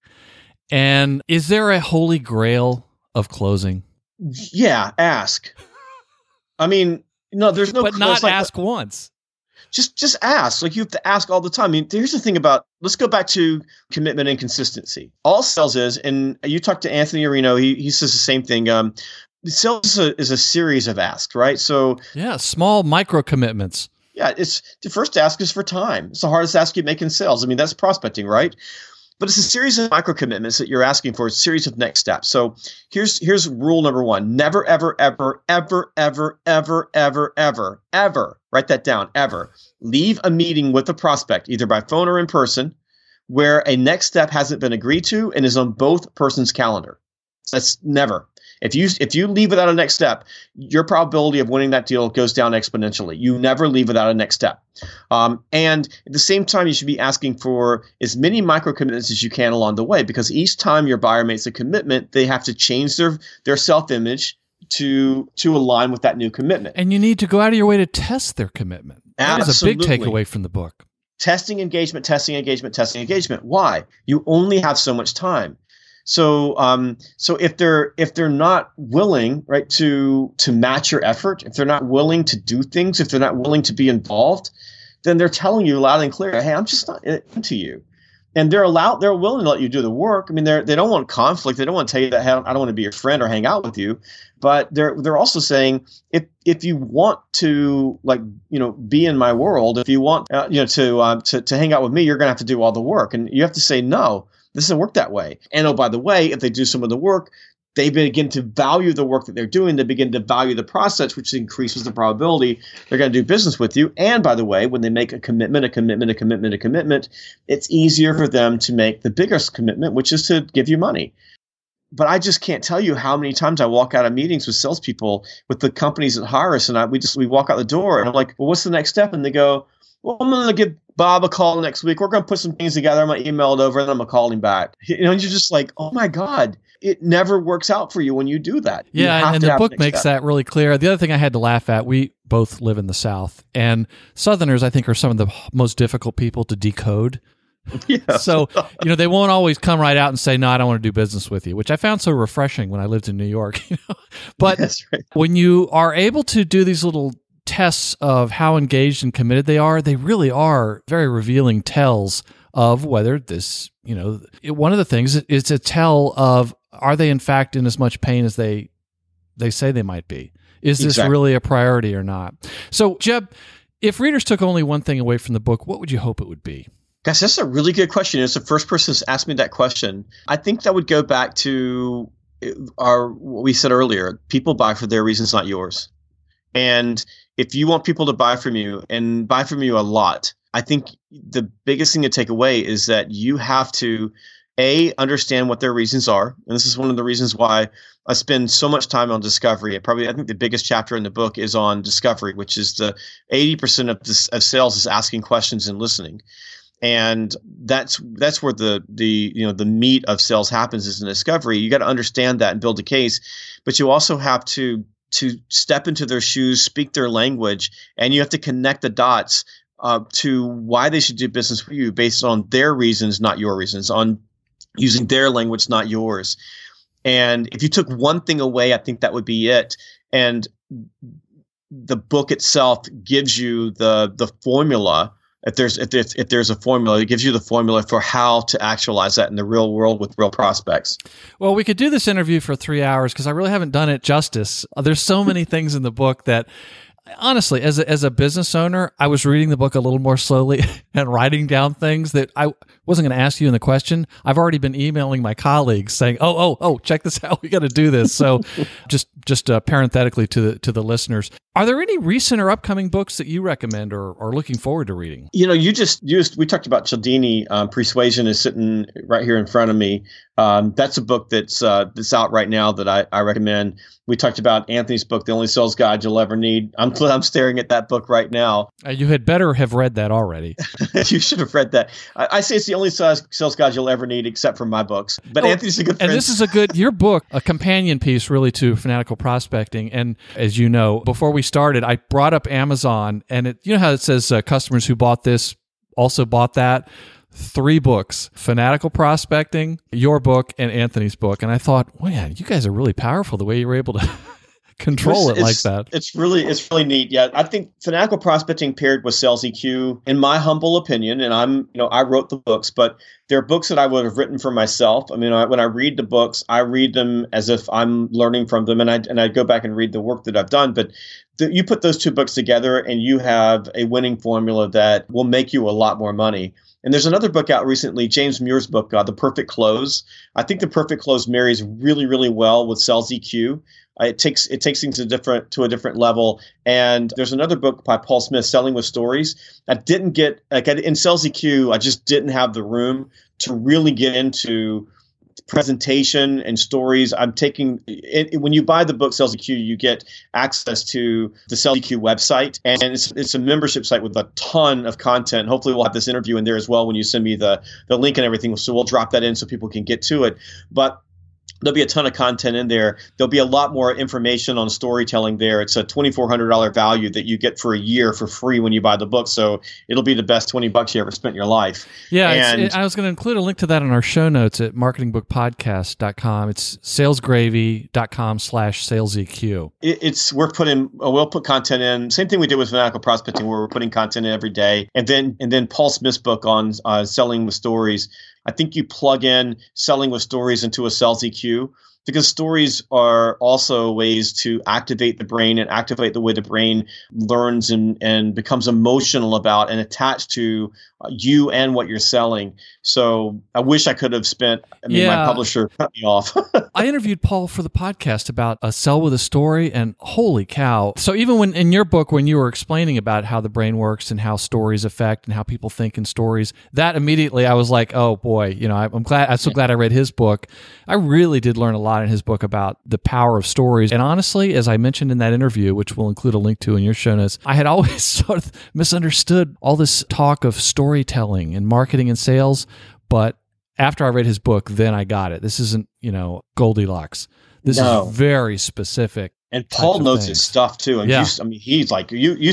And is there a holy grail of closing? Yeah, ask. I mean, no, there's no. But not ask once. Just ask. Like, you have to ask all the time. I mean, here's the thing about, let's go back to commitment and consistency. All sales is, and you talk to Anthony Areno, he says the same thing. sales is a series of asks, right? So yeah, small micro commitments. Yeah, it's the first ask is for time. It's the hardest ask you make in sales. I mean, that's prospecting, right? But it's a series of micro commitments that you're asking for, a series of next steps. So here's rule number one. Never, ever, ever, ever, ever, ever, ever, ever, ever, write that down, ever, leave a meeting with a prospect, either by phone or in person, where a next step hasn't been agreed to and is on both persons' calendar. That's never. If you leave without a next step, your probability of winning that deal goes down exponentially. You never leave without a next step. And at the same time, you should be asking for as many micro commitments as you can along the way, because each time your buyer makes a commitment, they have to change their self-image to align with that new commitment. And you need to go out of your way to test their commitment. That is a big takeaway from the book. Testing engagement, testing engagement, testing engagement. Why? You only have so much time. So if they're not willing, right, to match your effort, if they're not willing to do things, if they're not willing to be involved, then they're telling you loud and clear, hey, I'm just not into you. And they're willing to let you do the work. I mean, they don't want conflict. They don't want to tell you that, hey, I don't want to be your friend or hang out with you. But they're also saying, if you want to, like, be in my world, if you want to hang out with me, you're going to have to do all the work. And you have to say no. This doesn't work that way. And oh, by the way, if they do some of the work, they begin to value the work that they're doing. They begin to value the process, which increases the probability they're going to do business with you. And by the way, when they make a commitment, it's easier for them to make the biggest commitment, which is to give you money. But I just can't tell you how many times I walk out of meetings with salespeople with the companies that hire us, and we walk out the door, and I'm like, well, what's the next step? And they go, well, I'm going to give Bob a call next week. We're going to put some things together. I'm going to email it over, and then I'm going to call him back. You're just like, oh my God, it never works out for you when you do that. Yeah, and the book makes that really clear. The other thing I had to laugh at, we both live in the South, and Southerners, I think, are some of the most difficult people to decode. Yeah. So, they won't always come right out and say, no, I don't want to do business with you, which I found so refreshing when I lived in New York. But that's right. When you are able to do these little tests of how engaged and committed they are, they really are very revealing tells of whether this, one of the things is a tell of, are they in fact in as much pain as they say they might be? Is this really a priority or not? So, Jeb, if readers took only one thing away from the book, what would you hope it would be? Gosh, that's a really good question. It's the first person who's asked me that question. I think that would go back to what we said earlier. People buy for their reasons, not yours. And if you want people to buy from you and buy from you a lot, I think the biggest thing to take away is that you have to, understand what their reasons are. And this is one of the reasons why I spend so much time on discovery. I think the biggest chapter in the book is on discovery, which is the 80% of sales is asking questions and listening. And that's where the meat of sales happens, is in discovery. You got to understand that and build a case, but you also have to step into their shoes, speak their language, and you have to connect the dots to why they should do business with you based on their reasons, not your reasons, on using their language, not yours. And if you took one thing away, I think that would be it. And the book itself gives you the formula. If there's a formula, it gives you the formula for how to actualize that in the real world with real prospects. Well, we could do this interview for 3 hours because I really haven't done it justice. There's so many things in the book that, honestly, as a business owner, I was reading the book a little more slowly and writing down things that I wasn't going to ask you in the question. I've already been emailing my colleagues saying, oh, check this out. We got to do this. So just parenthetically to the listeners, are there any recent or upcoming books that you recommend or are looking forward to reading? We talked about Cialdini. Persuasion is sitting right here in front of me. That's a book that's out right now that I recommend. We talked about Anthony's book, The Only Sales Guide You'll Ever Need. I'm staring at that book right now. You had better have read that already. You should have read that. I say it's the only sales guide you'll ever need, except for my books. But Anthony's a good friend. And this is your book, a companion piece really to Fanatical Prospecting. And as you know, before we started, I brought up Amazon, and you know how it says customers who bought this also bought that? 3 books: Fanatical Prospecting, your book, and Anthony's book. And I thought, man, you guys are really powerful the way you were able to control it like that. It's really neat. Yeah, I think Fanatical Prospecting paired with Sales EQ, in my humble opinion, and I wrote the books, but they're books that I would have written for myself. I mean, when I read the books, I read them as if I'm learning from them, and I go back and read the work that I've done. But you put those two books together, and you have a winning formula that will make you a lot more money. And there's another book out recently, James Muir's book, The Perfect Close. I think The Perfect Close marries really, really well with Sales EQ. It takes things to a different level. And there's another book by Paul Smith, Selling with Stories. I didn't get in Sales EQ. I just didn't have the room to really get into presentation and stories. I'm taking it, when you buy the book Sales EQ, you get access to the Sales EQ website, and it's a membership site with a ton of content. Hopefully, we'll have this interview in there as well when you send me the link and everything. So we'll drop that in so people can get to it. But there'll be a ton of content in there. There'll be a lot more information on storytelling there. It's a $2,400 value that you get for a year for free when you buy the book. So it'll be the best $20 you ever spent in your life. Yeah, I was going to include a link to that in our show notes at marketingbookpodcast.com. It's salesgravy.com/saleseq. We'll put content in. Same thing we did with Fanatical Prospecting, where we're putting content in every day. And then Paul Smith's book on selling with stories. I think you plug in Selling with Stories into a Sales EQ, because stories are also ways to activate the brain and activate the way the brain learns and becomes emotional about and attached to you and what you're selling. So I wish I could have my publisher cut me off. I interviewed Paul for the podcast about a sell with a story, and holy cow. So even when in your book, when you were explaining about how the brain works and how stories affect and how people think in stories, that immediately I was like, oh boy, I'm so glad I read his book. I really did learn a lot in his book about the power of stories. And honestly, as I mentioned in that interview, which we'll include a link to in your show notes, I had always sort of misunderstood all this talk of storytelling and marketing and sales. But after I read his book, then I got it. This isn't, Goldilocks. This is very specific. And Paul knows his stuff too. And he's like,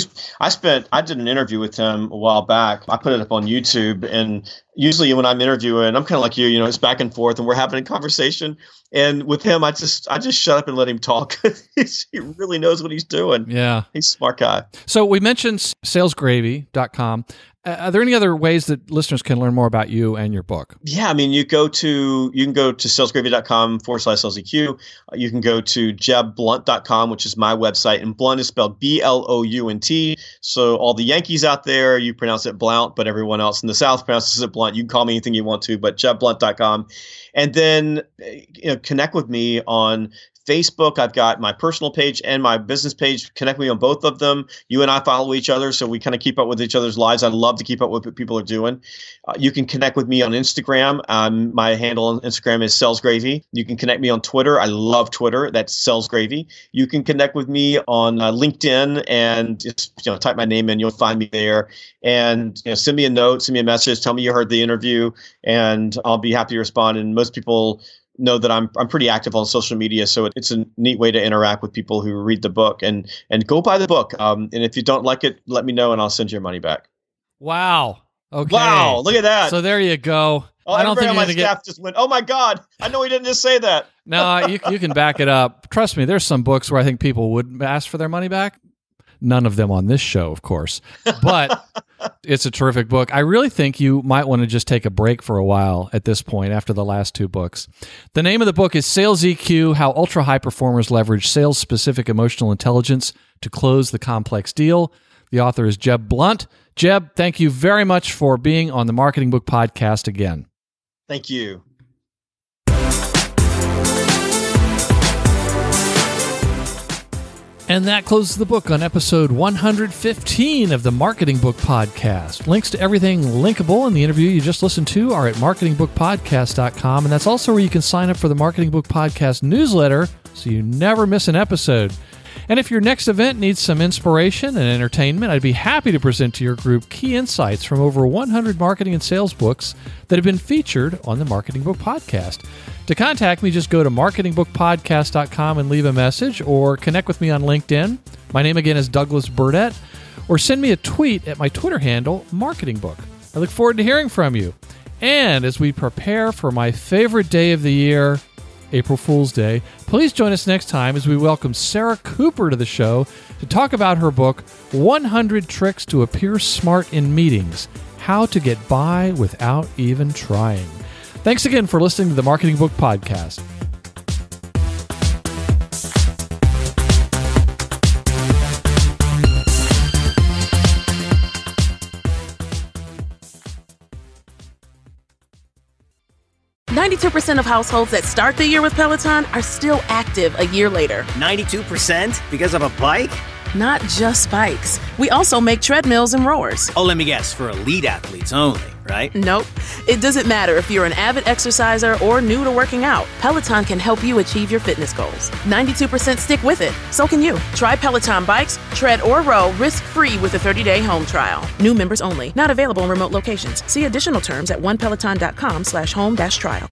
I did an interview with him a while back. I put it up on YouTube, and usually when I'm interviewing, I'm kind of like you, it's back and forth and we're having a conversation. And with him, I just shut up and let him talk. He really knows what he's doing. Yeah. He's a smart guy. So we mentioned salesgravy.com. Are there any other ways that listeners can learn more about you and your book? Yeah, I mean, you can go to salesgravy.com/SalesEQ. You can go to JebBlunt.com, which is my website, and Blunt is spelled BLOUNT. So all the Yankees out there, you pronounce it Blount, but everyone else in the South pronounces it Blunt. You can call me anything you want to, but JebBlunt.com. And then connect with me on Facebook. I've got my personal page and my business page. Connect with me on both of them. You and I follow each other, so we kind of keep up with each other's lives. I love to keep up with what people are doing. You can connect with me on Instagram. My handle on Instagram is SalesGravy. You can connect me on Twitter. I love Twitter. That's SalesGravy. You can connect with me on LinkedIn and just type my name in. You'll find me there. And send me a note, send me a message, tell me you heard the interview, and I'll be happy to respond. And most people know that I'm pretty active on social media, so it's a neat way to interact with people who read the book, and go buy the book. And if you don't like it, let me know and I'll send your money back. Wow. Okay. Wow, look at that. So there you go. I don't think my staff just went, oh my God, I know he didn't just say that. No, you can back it up. Trust me, there's some books where I think people would ask for their money back. None of them on this show, of course. But it's a terrific book. I really think you might want to just take a break for a while at this point after the last two books. The name of the book is Sales EQ, How Ultra High Performers Leverage Sales-Specific Emotional Intelligence to Close the Complex Deal. The author is Jeb Blunt. Jeb, thank you very much for being on the Marketing Book Podcast again. Thank you. And that closes the book on episode 115 of the Marketing Book Podcast. Links to everything linkable in the interview you just listened to are at marketingbookpodcast.com, and that's also where you can sign up for the Marketing Book Podcast newsletter so you never miss an episode. And if your next event needs some inspiration and entertainment, I'd be happy to present to your group key insights from over 100 marketing and sales books that have been featured on the Marketing Book Podcast. To contact me, just go to marketingbookpodcast.com and leave a message, or connect with me on LinkedIn. My name again is Douglas Burdett, or send me a tweet at my Twitter handle, MarketingBook. I look forward to hearing from you. And as we prepare for my favorite day of the year, April Fool's Day. Please join us next time as we welcome Sarah Cooper to the show to talk about her book, 100 Tricks to Appear Smart in Meetings, How to Get By Without Even Trying. Thanks again for listening to the Marketing Book Podcast. %of households that start the year with Peloton are still active a year later. 92% because of a bike? Not just bikes. We also make treadmills and rowers. Oh, let me guess, for elite athletes only, right? Nope. It doesn't matter if you're an avid exerciser or new to working out. Peloton can help you achieve your fitness goals. 92% stick with it. So can you. Try Peloton bikes, tread, or row risk-free with a 30-day home trial. New members only. Not available in remote locations. See additional terms at onepeloton.com/home-trial.